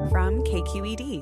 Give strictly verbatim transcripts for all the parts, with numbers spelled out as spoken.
from K Q E D.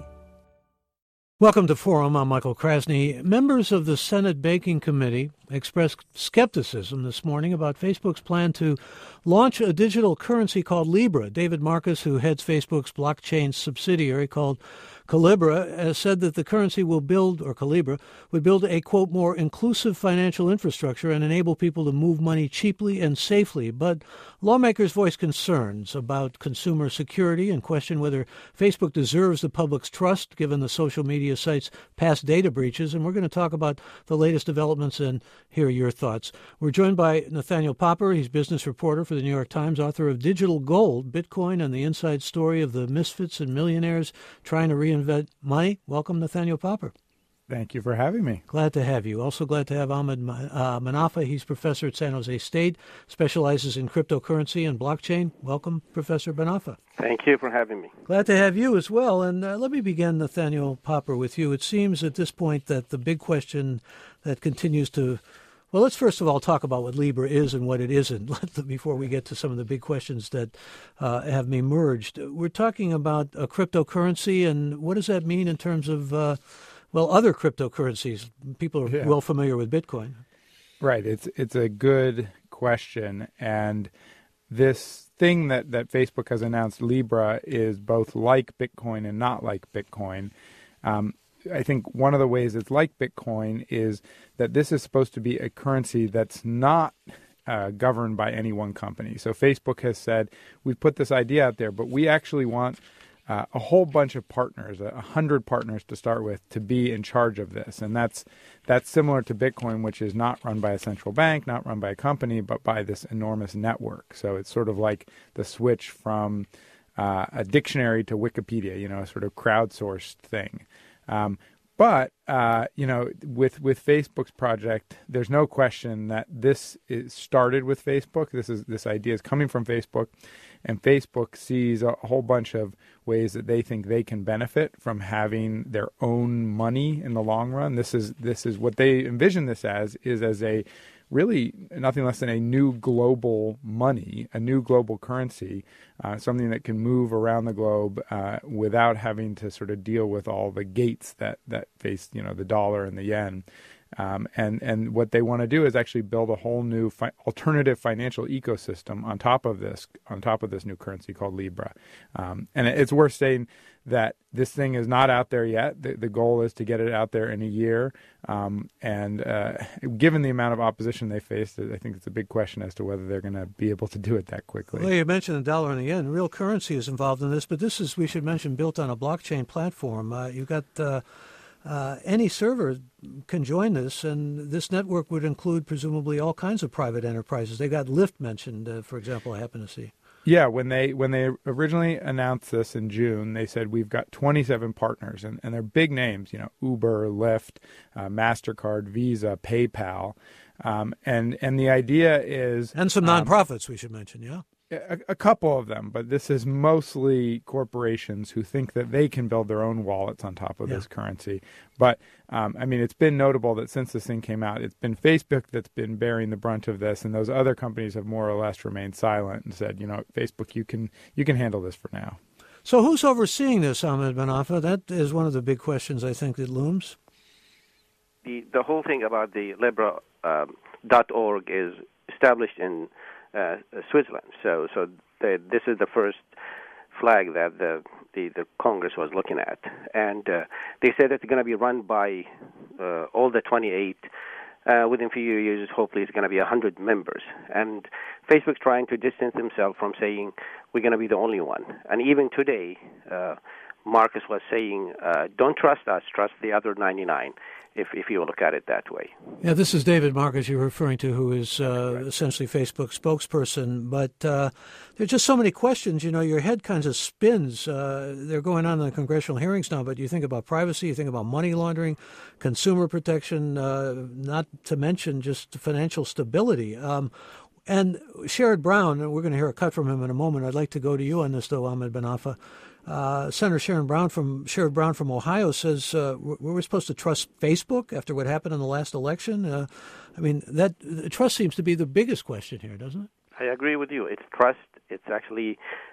Welcome to Forum. I'm Michael Krasny. Members of the Senate Banking Committee expressed skepticism this morning about Facebook's plan to launch a digital currency called Libra. David Marcus, who heads Facebook's blockchain subsidiary called Calibra, has said that the currency will build, or Calibra, would build a, quote, more inclusive financial infrastructure and enable people to move money cheaply and safely. But lawmakers voice concerns about consumer security and question whether Facebook deserves the public's trust given the social media site's past data breaches. And we're going to talk about the latest developments and hear your thoughts. We're joined by Nathaniel Popper. He's business reporter for the New York Times, author of Digital Gold, Bitcoin and the Inside Story of the Misfits and Millionaires Trying to Reinvent Money. Welcome, Nathaniel Popper. Thank you for having me. Glad to have you. Also glad to have Ahmed uh, Manafa. He's professor at San Jose State, specializes in cryptocurrency and blockchain. Welcome, Professor Manafa. Thank you for having me. Glad to have you as well. And uh, let me begin, Nathaniel Popper, with you. It seems at this point that the big question that continues to Well, let's first of all talk about what Libra is and what it isn't before we get to some of the big questions that uh, have emerged. We're talking about a cryptocurrency, and what does that mean in terms of, uh, well, other cryptocurrencies? People are yeah. well familiar with Bitcoin. Right. It's it's a good question. And this thing that, that Facebook has announced, Libra, is both like Bitcoin and not like Bitcoin. Um I think one of the ways it's like Bitcoin is that this is supposed to be a currency that's not uh, governed by any one company. So Facebook has said, we've put this idea out there, but we actually want uh, a whole bunch of partners, a hundred partners to start with, to be in charge of this. And that's that's similar to Bitcoin, which is not run by a central bank, not run by a company, but by this enormous network. So it's sort of like the switch from uh, a dictionary to Wikipedia, you know, a sort of crowdsourced thing. Um, but, uh, you know, with, with Facebook's project, there's no question that this is started with Facebook. This is this idea is coming from Facebook, and Facebook sees a whole bunch of ways that they think they can benefit from having their own money in the long run. This is this is what they envision this as, is as a really nothing less than a new global money, a new global currency, uh, something that can move around the globe uh, without having to sort of deal with all the gates that, that face, you know, the dollar and the yen. Um, and, and what they want to do is actually build a whole new fi- alternative financial ecosystem on top of this, on top of this new currency called Libra. Um, and it's worth saying that this thing is not out there yet. The, the goal is to get it out there in a year. Um, and uh, given the amount of opposition they faced, I think it's a big question as to whether they're going to be able to do it that quickly. Well, you mentioned the dollar and the yen. Real currency is involved in this, but this is, we should mention, built on a blockchain platform. Uh, you've got uh, uh, any server can join this, and this network would include presumably all kinds of private enterprises. They got Lyft mentioned, uh, for example, I happen to see. Yeah, when they when they originally announced this in June, they said we've got twenty-seven partners, and, and they're big names, you know, Uber, Lyft, uh, MasterCard, Visa, PayPal. Um, and, and the idea is... And some nonprofits, um, we should mention, yeah? A, a couple of them, but this is mostly corporations who think that they can build their own wallets on top of yeah. this currency. But, um, I mean, it's been notable that since this thing came out, it's been Facebook that's been bearing the brunt of this, and those other companies have more or less remained silent and said, you know, Facebook, you can you can handle this for now. So who's overseeing this, Ahmed Manafa? That is one of the big questions, I think, that looms. The, the whole thing about the Libra um, dot org is established in Uh, Switzerland. So, so the, this is the first flag that the the, the Congress was looking at, and uh, they said it's going to be run by uh, all the twenty-eight. Uh, within a few years, hopefully, it's going to be one hundred members. And Facebook's trying to distance themselves from saying we're going to be the only one. And even today, uh, Marcus was saying, uh, "Don't trust us; trust the other ninety-nine." If, if you look at it that way. Yeah, this is David Marcus you're referring to, who is uh, right. essentially Facebook's spokesperson. But uh, there's just so many questions. You know, your head kind of spins. Uh, they're going on in the congressional hearings now, but you think about privacy, you think about money laundering, consumer protection, uh, not to mention just financial stability. Um, and Sherrod Brown, and we're going to hear a cut from him in a moment. I'd like to go to you on this, though, Ahmed Manafa. Uh, Senator Sherrod Brown from Sherrod Brown from Ohio says uh, we're, we're supposed to trust Facebook after what happened in the last election. Uh, I mean, that trust seems to be the biggest question here, doesn't it? I agree with you. It's trust. It's actually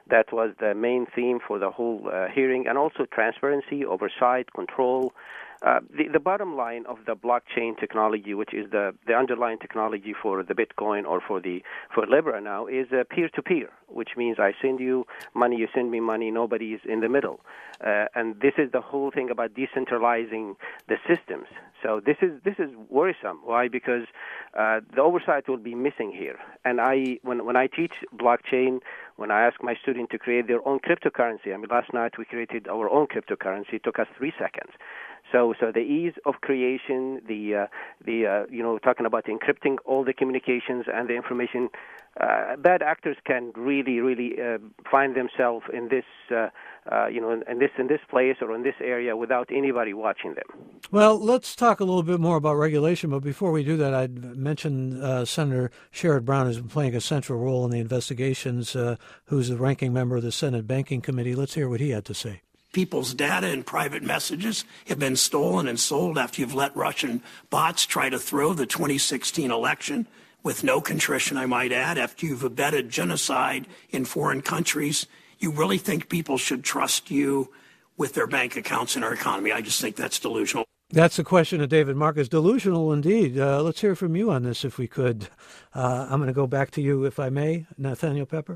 That was the main theme for the whole uh, hearing, and also transparency, oversight, control. Uh, the, the bottom line of the blockchain technology, which is the, the underlying technology for the Bitcoin or for the for Libra now, is uh, peer-to-peer, which means I send you money, you send me money, nobody is in the middle. Uh, and this is the whole thing about decentralizing the systems. So this is this is worrisome. Why? Because uh, the oversight will be missing here. And I, when when I teach blockchain, when I ask my students to create their own cryptocurrency, I mean, last night we created our own cryptocurrency. It took us three seconds. So, so the ease of creation, the uh, the uh, you know, talking about encrypting all the communications and the information, uh, bad actors can really, really uh, find themselves in this, uh, uh, you know, in, in this in this place or in this area without anybody watching them. Well, let's talk a little bit more about regulation. But before we do that, I'd mention uh, Senator Sherrod Brown has been playing a central role in the investigations. Uh, who's the ranking member of the Senate Banking Committee? Let's hear what he had to say. People's data and private messages have been stolen and sold after you've let Russian bots try to throw the twenty sixteen election with no contrition, I might add, after you've abetted genocide in foreign countries. You really think people should trust you with their bank accounts in our economy? I just think that's delusional. That's the question of David Marcus. Delusional indeed. Uh, let's hear from you on this if we could. Uh, I'm going to go back to you, if I may, Nathaniel Pepper.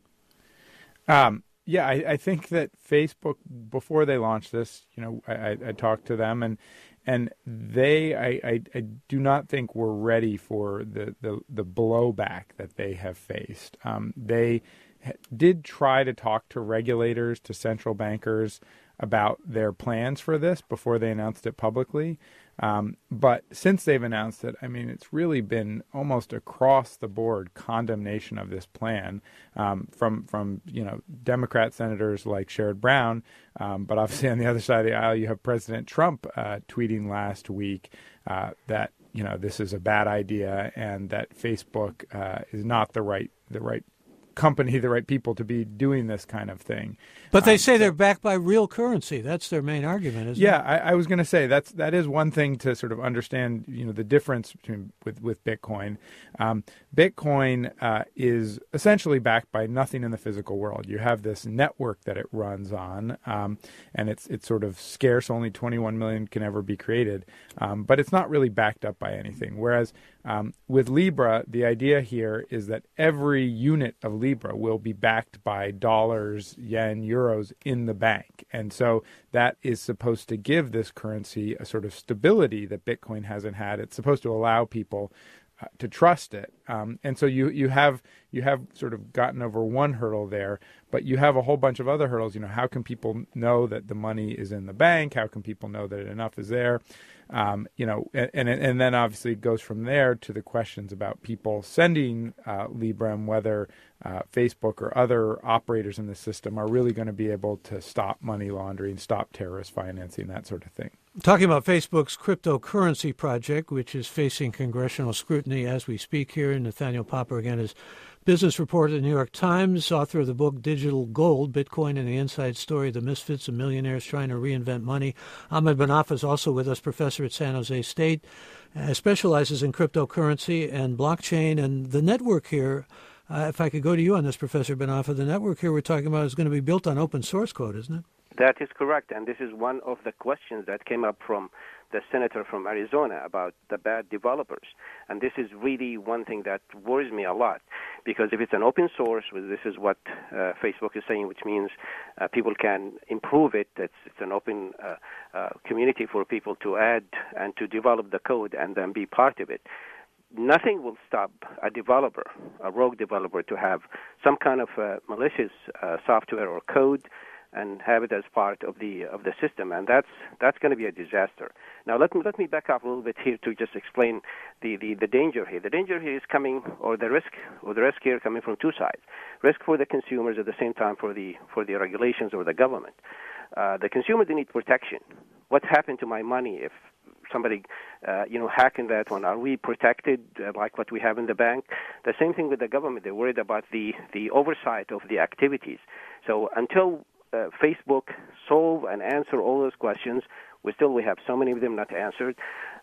Um. Yeah, I, I think that Facebook, before they launched this, you know, I, I, I talked to them, and and they, I, I, I do not think were ready for the, the, the blowback that they have faced. Um, they did try to talk to regulators, to central bankers about their plans for this before they announced it publicly. Um, but since they've announced it, I mean, it's really been almost across the board condemnation of this plan um, from, from, you know, Democrat senators like Sherrod Brown. Um, but obviously on the other side of the aisle, you have President Trump uh, tweeting last week uh, that, you know, this is a bad idea and that Facebook uh, is not the right the right company, the right people to be doing this kind of thing. But they um, say they're backed by real currency. That's their main argument, isn't yeah, it? Yeah, I, I was going to say that's that is one thing to sort of understand. You know, the difference between with with Bitcoin. Um, Bitcoin uh, is essentially backed by nothing in the physical world. You have this network that it runs on, um, and it's it's sort of scarce. Only twenty-one million can ever be created, um, but it's not really backed up by anything. Whereas um, with Libra, the idea here is that every unit of Libra will be backed by dollars, yen, euros in the bank. And so that is supposed to give this currency a sort of stability that Bitcoin hasn't had. It's supposed to allow people uh, to trust it. Um, and so you, you have you have sort of gotten over one hurdle there, but you have a whole bunch of other hurdles. You know, how can people know that the money is in the bank? How can people know that enough is there? Um, you know, and, and and then obviously it goes from there to the questions about people sending uh, Libra and whether uh, Facebook or other operators in the system are really going to be able to stop money laundering, stop terrorist financing, that sort of thing. Talking about Facebook's cryptocurrency project, which is facing congressional scrutiny as we speak here, Nathaniel Popper again is business reporter at the New York Times, author of the book Digital Gold, Bitcoin and the Inside Story of the Misfits and Millionaires Trying to Reinvent Money. Ahmed Banafa is also with us, professor at San Jose State, uh, specializes in cryptocurrency and blockchain. And the network here, uh, if I could go to you on this, Professor Banafa, the network here we're talking about is going to be built on open source code, isn't it? That is correct, and this is one of the questions that came up from the senator from Arizona about the bad developers. And this is really one thing that worries me a lot, because if it's an open source, this is what uh, Facebook is saying, which means uh, people can improve it. It's, it's an open uh, uh, community for people to add and to develop the code and then be part of it. Nothing will stop a developer, a rogue developer, to have some kind of uh, malicious uh, software or code and have it as part of the of the system, and that's that's going to be a disaster. Now let me let me back up a little bit here to just explain the, the, the danger here. The danger here is coming, or the risk, or the risk here coming from two sides: risk for the consumers, at the same time for the for the regulations or the government. Uh, the consumer, they need protection. What happened to my money if somebody, uh, you know, hacking that one? Are we protected uh, like what we have in the bank? The same thing with the government. They're worried about the the oversight of the activities. So until Uh, Facebook solve and answer all those questions, we still we have so many of them not answered.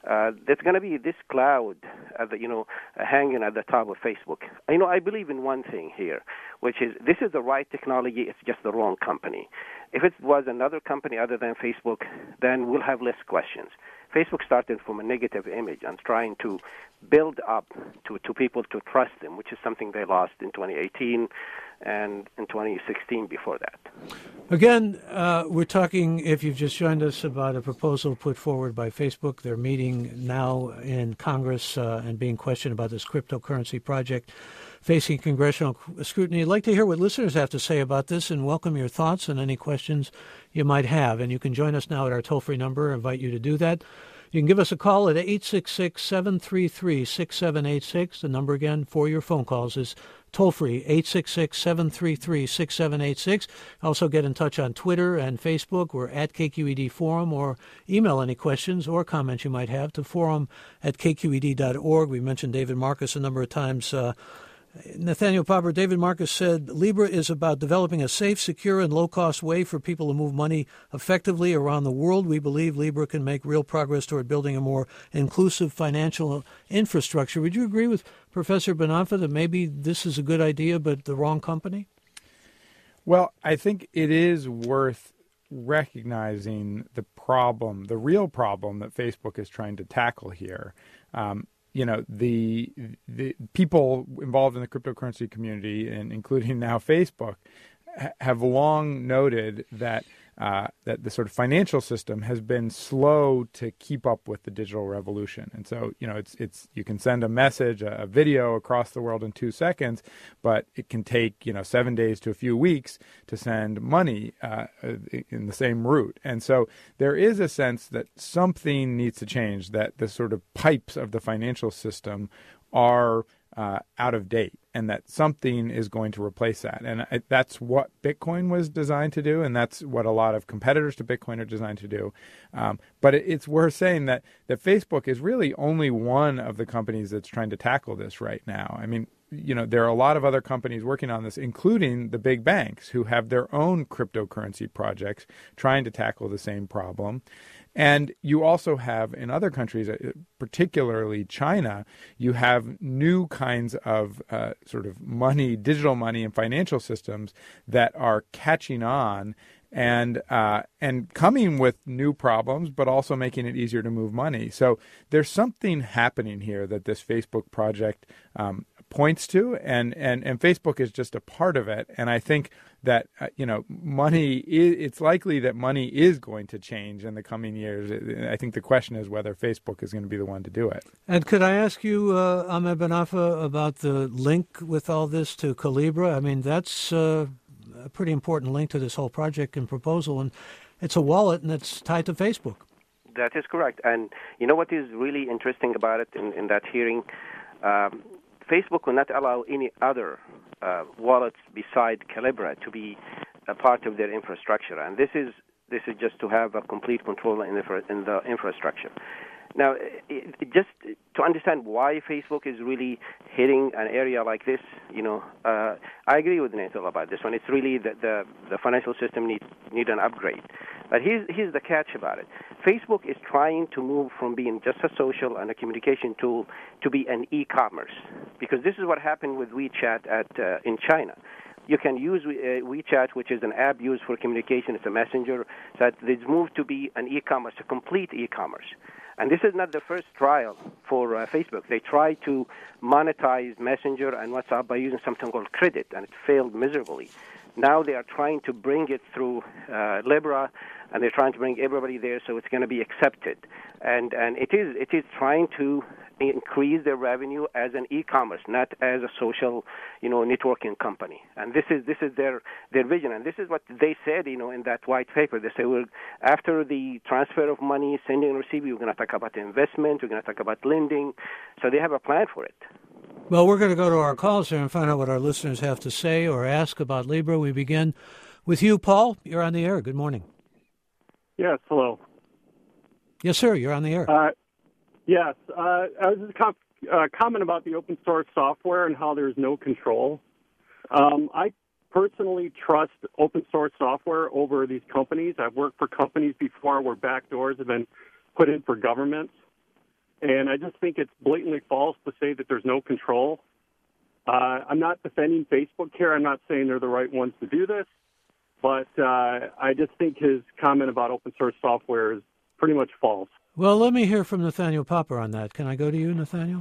uh, there's going to be this cloud, at the, you know, uh, hanging at the top of Facebook. You know, I believe in one thing here, which is this is the right technology. It's just the wrong company. If it was another company other than Facebook, then we'll have less questions. Facebook started from a negative image and trying to build up to, to people to trust them, which is something they lost in twenty eighteen and in twenty sixteen before that. Again, uh, we're talking, if you've just joined us, about a proposal put forward by Facebook. They're meeting now in Congress uh, and being questioned about this cryptocurrency project facing congressional scrutiny. I'd like to hear what listeners have to say about this and welcome your thoughts and any questions you might have. And you can join us now at our toll-free number. I invite you to do that. You can give us a call at eight six six, seven three three, six seven eight six. The number again for your phone calls is toll-free, eight six six, seven three three, six seven eight six. Also get in touch on Twitter and Facebook. We're at K Q E D Forum, or email any questions or comments you might have to forum at k q e d dot org. We mentioned David Marcus a number of times. Uh, Nathaniel Popper, David Marcus said, Libra is about developing a safe, secure, and low-cost way for people to move money effectively around the world. We believe Libra can make real progress toward building a more inclusive financial infrastructure. Would you agree with Professor Bonanfa that maybe this is a good idea but the wrong company? Well, I think it is worth recognizing the problem, the real problem that Facebook is trying to tackle here. Um, You know, the the people involved in the cryptocurrency community, and including now Facebook, ha- have long noted that uh, that the sort of financial system has been slow to keep up with the digital revolution. And so, you know, it's it's you can send a message, a, a video across the world in two seconds, but it can take, you know, seven days to a few weeks to send money uh, in the same route. And so there is a sense that something needs to change, that the sort of pipes of the financial system are uh, out of date, and that something is going to replace that. And I, that's what Bitcoin was designed to do, and that's what a lot of competitors to Bitcoin are designed to do. Um, but it, it's worth saying that, that Facebook is really only one of the companies that's trying to tackle this right now. I mean, you know, there are a lot of other companies working on this, including the big banks who have their own cryptocurrency projects trying to tackle the same problem. And you also have in other countries, particularly China, you have new kinds of uh, sort of money, digital money and financial systems that are catching on and uh, and coming with new problems, but also making it easier to move money. So there's something happening here that this Facebook project um, points to, and, and, and Facebook is just a part of it. And I think that, uh, you know, money, is, it's likely that money is going to change in the coming years. I think the question is whether Facebook is going to be the one to do it. And could I ask you, uh, Ahmed Bonanfa, about the link with all this to Calibra? I mean, that's uh, a pretty important link to this whole project and proposal, and it's a wallet and it's tied to Facebook. That is correct. And you know what is really interesting about it in, in that hearing? Um, Facebook will not allow any other uh, wallets beside Calibra to be a part of their infrastructure, and this is this is just to have a complete control in the, in the infrastructure. Now, it, it just to understand why Facebook is really hitting an area like this, you know, uh, I agree with Nathal about this one. It's really that the, the financial system needs need an upgrade. But here's, here's the catch about it. Facebook is trying to move from being just a social and a communication tool to be an e-commerce, because this is what happened with WeChat at uh, in China. You can use uh, WeChat, which is an app used for communication. It's a messenger. So it's moved to be an e-commerce, a complete e-commerce. And this is not the first trial for uh, Facebook. They tried to monetize Messenger and WhatsApp by using something called credit, and it failed miserably. Now they are trying to bring it through uh, Libra, and they're trying to bring everybody there, so it's going to be accepted. And and it is it is trying to increase their revenue as an e-commerce, not as a social, you know, networking company. And this is this is their their vision, and this is what they said, you know, in that white paper. They say, well, after the transfer of money, sending and receiving, we're going to talk about investment, we're going to talk about lending. So they have a plan for it. Well, we're going to go to our calls here and find out what our listeners have to say or ask about Libra. We begin with you, Paul. You're on the air. Good morning. Yes, hello. Yes, sir. You're on the air. Uh, yes. Uh, I was just com- uh, comment about the open source software and how there's no control. Um, I personally trust open source software over these companies. I've worked for companies before where backdoors have been put in for governments. And I just think it's blatantly false to say that there's no control. Uh, I'm not defending Facebook here. I'm not saying they're the right ones to do this. But uh, I just think his comment about open source software is pretty much false. Well, let me hear from Nathaniel Popper on that. Can I go to you, Nathaniel?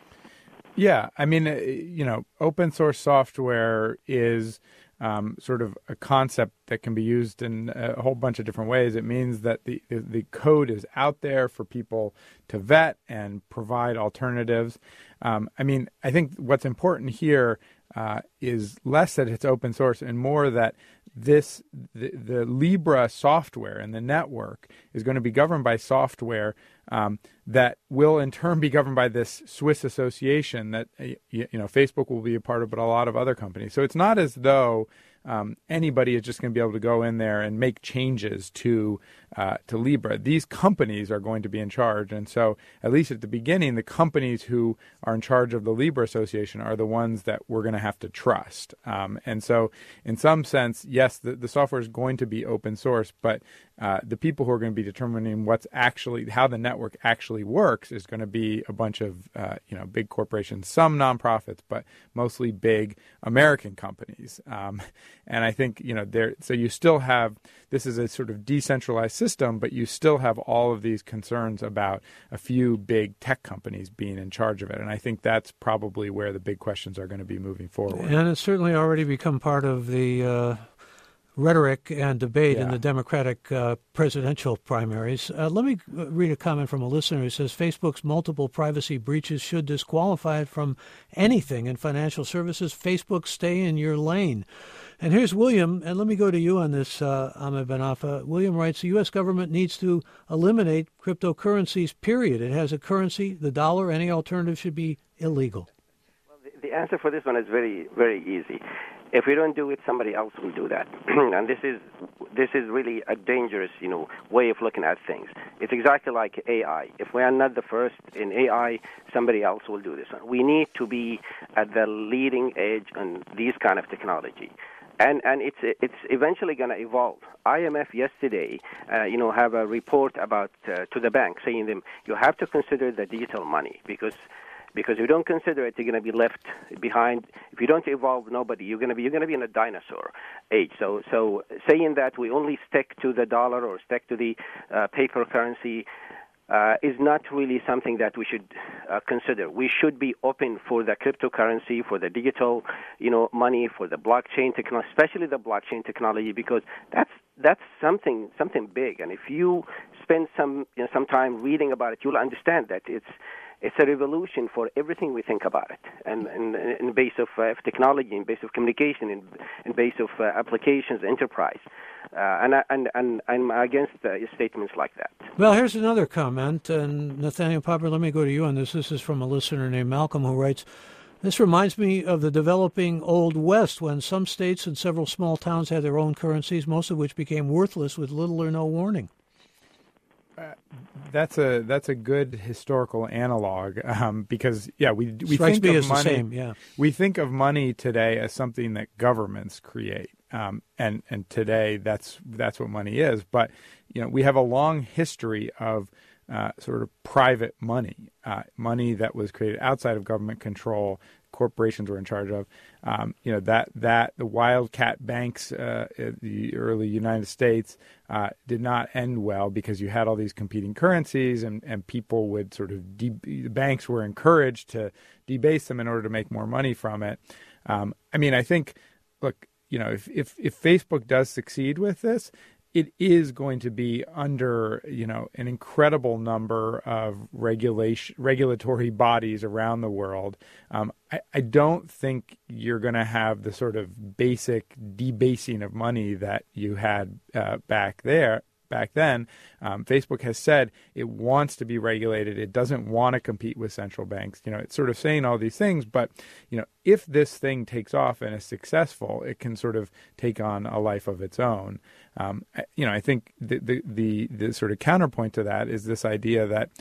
Yeah, I mean, you know, open source software is um, sort of a concept that can be used in a whole bunch of different ways. It means that the, the code is out there for people to vet and provide alternatives. Um, I mean, I think what's important here uh, is less that it's open source and more that this the, the Libra software and the network is going to be governed by software um, that will in turn be governed by this Swiss association that you, you know Facebook will be a part of, but a lot of other companies. So it's not as though um, anybody is just going to be able to go in there and make changes to uh, to Libra. These companies are going to be in charge, and so at least at the beginning, the companies who are in charge of the Libra Association are the ones that we're going to have to trust. Um, and so, in some sense, yes, the, the software is going to be open source, but uh, the people who are going to be determining what's actually how the network actually works is going to be a bunch of uh, you know big corporations, some nonprofits, but mostly big American companies. Um, and I think you know there. So you still have this is a sort of decentralized system, but you still have all of these concerns about a few big tech companies being in charge of it. And I think that's probably where the big questions are going to be moving forward. And it's certainly already become part of the uh, rhetoric and debate yeah. in the Democratic uh, presidential primaries. Uh, let me read a comment from a listener who says Facebook's multiple privacy breaches should disqualify it from anything in financial services. Facebook, stay in your lane. And here's William, and let me go to you on this, uh, Ahmed Ben Afa. William writes, the U S government needs to eliminate cryptocurrencies, period. It has a currency, the dollar. Any alternative should be illegal. Well, the, the answer for this one is very, very easy. If we don't do it, somebody else will do that. And this is this is really a dangerous, you know, way of looking at things. It's exactly like A I. If we are not the first in A I, somebody else will do this. We need to be at the leading edge on these kind of technology. And and it's it's eventually going to evolve. I M F yesterday, uh, you know, have a report about uh, to the bank saying them you have to consider the digital money because because if you don't consider it, you're going to be left behind. If you don't evolve, nobody you're going to be you're going to be in a dinosaur age. So so saying that we only stick to the dollar or stick to the uh, paper currency. Uh, is not really something that we should uh, consider. We should be open for the cryptocurrency, for the digital, you know, money, for the blockchain technology, especially the blockchain technology, because that's that's something something big. And if you spend some you know, some time reading about it, you'll understand that it's it's a revolution for everything we think about it, and in, in base of uh, technology, in base of communication, in, in base of uh, applications, enterprise. Uh, and, I, and, and I'm against uh, statements like that. Well, here's another comment, and Nathaniel Popper, let me go to you on this. This is from a listener named Malcolm who writes, this reminds me of the developing Old West when some states and several small towns had their own currencies, most of which became worthless with little or no warning. Uh, that's a that's a good historical analog um, because yeah we we Strikes think me of as money the same, yeah. we think of money today as something that governments create um, and and today that's that's what money is, but you know we have a long history of uh, sort of private money uh, money that was created outside of government control. Corporations were in charge of, um, you know, that that the wildcat banks uh, in the early United States uh, did not end well because you had all these competing currencies and, and people would sort of, de- the banks were encouraged to debase them in order to make more money from it. Um, I mean, I think, look, you know, if, if, if Facebook does succeed with this, it is going to be under, you know, an incredible number of regulation, regulatory bodies around the world. Um, I, I don't think you're going to have the sort of basic debasing of money that you had uh, back there. Back then, um, Facebook has said it wants to be regulated. It doesn't want to compete with central banks. You know, it's sort of saying all these things, but you know, if this thing takes off and is successful, it can sort of take on a life of its own. Um, you know, I think the, the the the sort of counterpoint to that is this idea that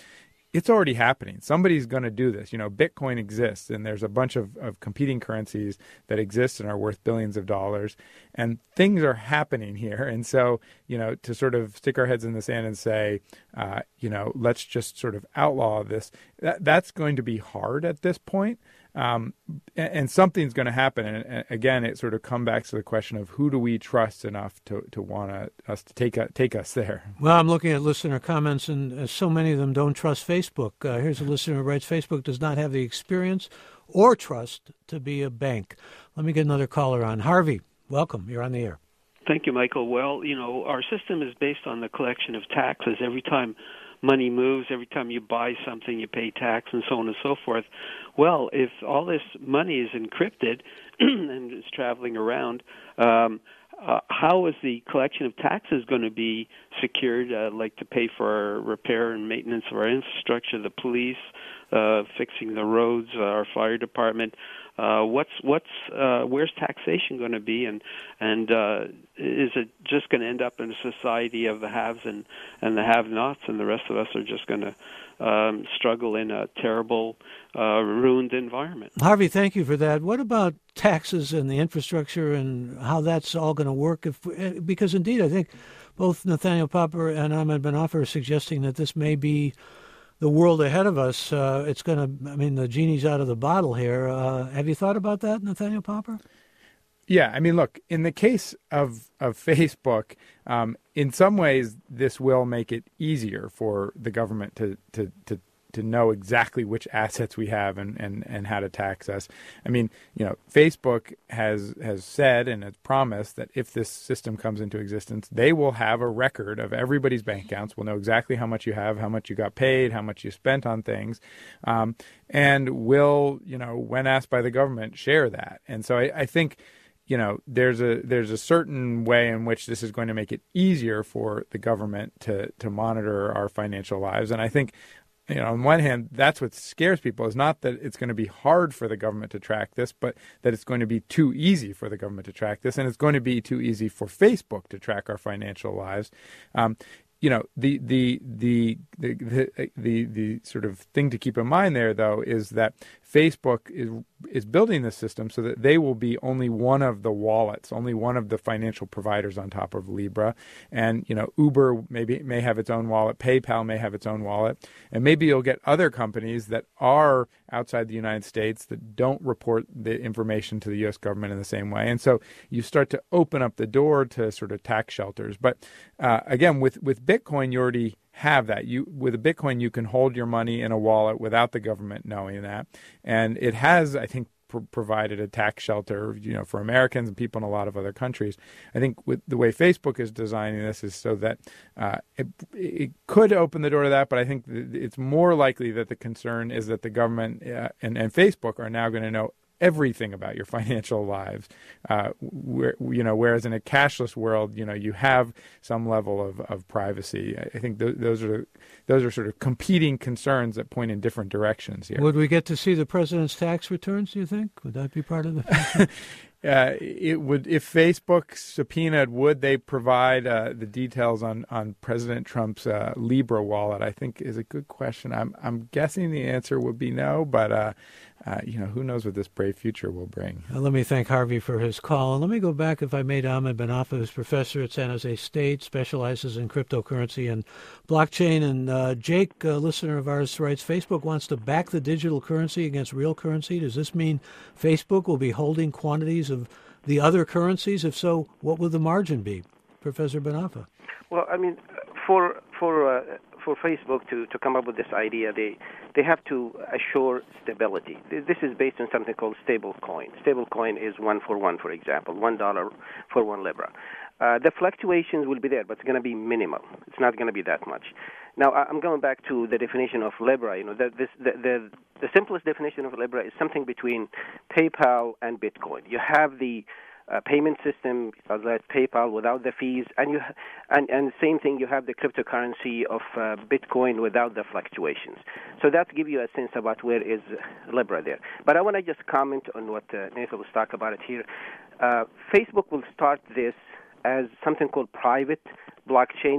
it's already happening. Somebody's going to do this. You know, Bitcoin exists, and there's a bunch of, of competing currencies that exist and are worth billions of dollars, and things are happening here. And so, you know, to sort of stick our heads in the sand and say, uh, you know, let's just sort of outlaw this, that, that's going to be hard at this point. Um, and, and something's going to happen. And, and again, it sort of comes back to the question of who do we trust enough to, to want us to take, a, take us there? Well, I'm looking at listener comments, and uh, so many of them don't trust Facebook. Uh, here's a listener who writes, Facebook does not have the experience or trust to be a bank. Let me get another caller on. Harvey, welcome. You're on the air. Thank you, Michael. Well, you know, our system is based on the collection of taxes. Every time money moves, every time you buy something, you pay tax and so on and so forth. Well, if all this money is encrypted and is traveling around, um, uh, how is the collection of taxes going to be secured, uh, like to pay for repair and maintenance of our infrastructure, the police, uh, fixing the roads, uh, our fire department? Uh, what's what's uh, where's taxation going to be, and and uh, is it just going to end up in a society of the haves and, and the have-nots, and the rest of us are just going to um, struggle in a terrible, uh, ruined environment? Harvey, thank you for that. What about taxes and the infrastructure and how that's all going to work? If because indeed, I think both Nathaniel Popper and Ahmed Ben Offer are suggesting that this may be the world ahead of us. Uh, it's going to, I mean, the genie's out of the bottle here. Uh, have you thought about that, Nathaniel Popper? Yeah, I mean, look, in the case of, of Facebook, um, in some ways, this will make it easier for the government to, to, to, to know exactly which assets we have and, and, and how to tax us. I mean, you know, Facebook has has said and has promised that if this system comes into existence, they will have a record of everybody's bank accounts. We'll know exactly how much you have, how much you got paid, how much you spent on things, um, and will, you know, when asked by the government, share that. And so I, I think, you know, there's a there's a certain way in which this is going to make it easier for the government to to monitor our financial lives. And I think, you know, on one hand, that's what scares people, is not that it's going to be hard for the government to track this, but that it's going to be too easy for the government to track this, and it's going to be too easy for Facebook to track our financial lives. Um, you know, the the, the the the the the sort of thing to keep in mind there, though, is that Facebook is is building this system so that they will be only one of the wallets, only one of the financial providers on top of Libra. And, you know, Uber maybe may have its own wallet, PayPal may have its own wallet, and maybe you'll get other companies that are outside the United States that don't report the information to the U S government in the same way. And so you start to open up the door to sort of tax shelters. But uh, again, with, with Bitcoin, you already have that. You with a Bitcoin, you can hold your money in a wallet without the government knowing that, and it has, I think, pr- provided a tax shelter, you know, for Americans and people in a lot of other countries. I think with the way Facebook is designing this is so that uh, it, it could open the door to that, but I think it's more likely that the concern is that the government uh, and, and Facebook are now going to know everything about your financial lives, uh, where, you know, whereas in a cashless world, you know, you have some level of, of privacy. I think th- those are those are sort of competing concerns that point in different directions here. Would we get to see the president's tax returns, do you think? Would that be part of the Uh, it would, if Facebook subpoenaed, would they provide uh, the details on, on President Trump's uh, Libra wallet? I think is a good question. I'm I'm guessing the answer would be no, but uh, uh, you know, who knows what this brave future will bring. Uh, let me thank Harvey for his call, and let me go back, if I may, to Ahmed Ben Offer, who's professor at San Jose State, specializes in cryptocurrency and blockchain. And uh, Jake, a listener of ours, writes, Facebook wants to back the digital currency against real currency. Does this mean Facebook will be holding quantities of the other currencies? If so, what will the margin be? Professor Ben Offer. Well, I mean, for for uh, for Facebook to, to come up with this idea, they they have to assure stability. This is based on something called stable coin. Stable coin is one for one, for example, one dollar for one Libra. Uh, the fluctuations will be there, but it's going to be minimal. It's not going to be that much. Now, I'm going back to the definition of Libra. You know, the, this, the, the, the simplest definition of Libra is something between PayPal and Bitcoin. You have the uh, payment system like PayPal without the fees, and you and and same thing. You have the cryptocurrency of uh, Bitcoin without the fluctuations. So that gives you a sense about where is Libra there. But I want to just comment on what uh, Nathan was talking about it here. Uh, Facebook will start this as something called private blockchain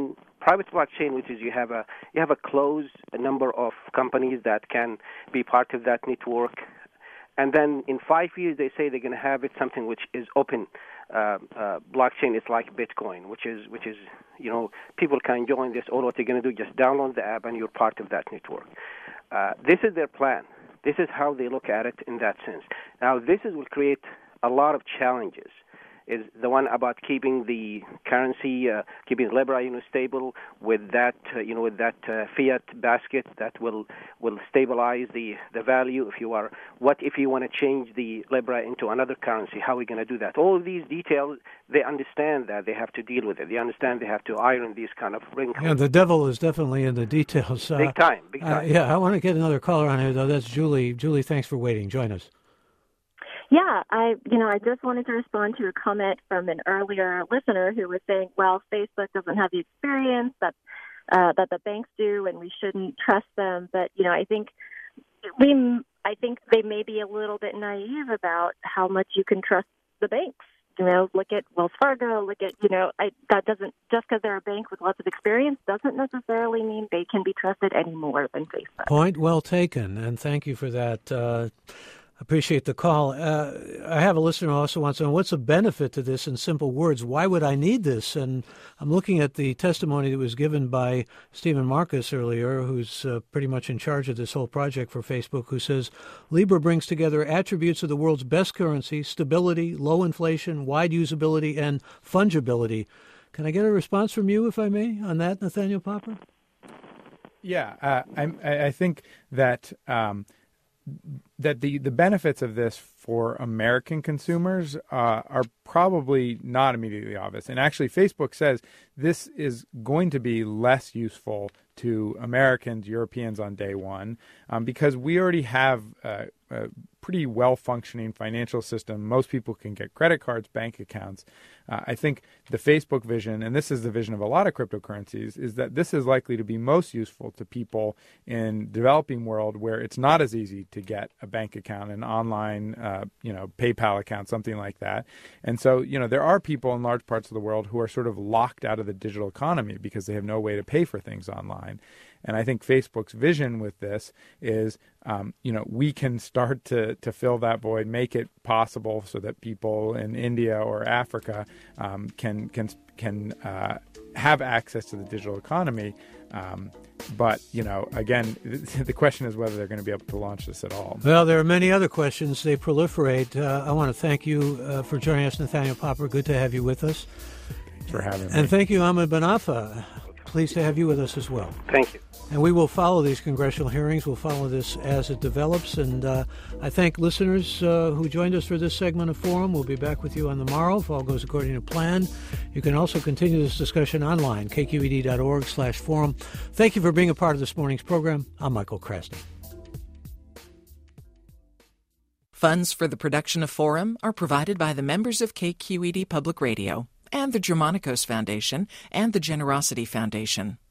private blockchain, which is you have a you have a closed number of companies that can be part of that network, and then in five years they say they're going to have it something which is open uh, uh, blockchain. It's like Bitcoin, which is which is you know people can join this. All what they're going to do just download the app and you're part of that network. Uh, this is their plan. This is how they look at it in that sense. Now this is will create a lot of challenges. Is the one about keeping the currency, uh, keeping Libra, you know, stable with that, uh, you know, with that uh, fiat basket that will will stabilize the, the value. If you are, what if you want to change the Libra into another currency? How are we going to do that? All of these details, they understand that they have to deal with it. They understand they have to iron these kind of wrinkles. Yeah, the devil is definitely in the details. Uh, big time, big time. Uh, yeah, I want to get another caller on here though. That's Julie. Julie, thanks for waiting. Join us. Yeah, I, you know, I just wanted to respond to a comment from an earlier listener who was saying, well, Facebook doesn't have the experience that uh, that the banks do, and we shouldn't trust them. But you know, I think we, I think they may be a little bit naive about how much you can trust the banks. You know, look at Wells Fargo. Look at, you know, I, that doesn't just because they're a bank with lots of experience doesn't necessarily mean they can be trusted any more than Facebook. Point well taken, and thank you for that. Uh, Appreciate the call. Uh, I have a listener who also wants to know, what's the benefit to this in simple words? Why would I need this? And I'm looking at the testimony that was given by Stephen Marcus earlier, who's uh, pretty much in charge of this whole project for Facebook, who says, Libra brings together attributes of the world's best currency: stability, low inflation, wide usability, and fungibility. Can I get a response from you, if I may, on that, Nathaniel Popper? Yeah, uh, I, I think that... Um, that the, the benefits of this for American consumers uh, are probably not immediately obvious. And actually, Facebook says this is going to be less useful to Americans, Europeans on day one, um, because we already have uh, a pretty well-functioning financial system. Most people can get credit cards, bank accounts. Uh, I think the Facebook vision, and this is the vision of a lot of cryptocurrencies, is that this is likely to be most useful to people in developing world where it's not as easy to get a bank account, an online, uh, you know, PayPal account, something like that. And so, you know, there are people in large parts of the world who are sort of locked out of the digital economy because they have no way to pay for things online. And I think Facebook's vision with this is, um, you know, we can start to, to fill that void, make it possible so that people in India or Africa um, can can can uh, have access to the digital economy. Um, but, you know, again, the question is whether they're going to be able to launch this at all. Well, there are many other questions. They proliferate. Uh, I want to thank you uh, for joining us, Nathaniel Popper. Good to have you with us. Thanks for having me. And thank you, Ahmed Banafa. Pleased to have you with us as well. Thank you. And we will follow these congressional hearings. We'll follow this as it develops. And uh, I thank listeners uh, who joined us for this segment of Forum. We'll be back with you on the morrow if all goes according to plan. You can also continue this discussion online, k q e d dot org slash forum. Thank you for being a part of this morning's program. I'm Michael Krasny. Funds for the production of Forum are provided by the members of K Q E D Public Radio and the Germanicos Foundation and the Generosity Foundation.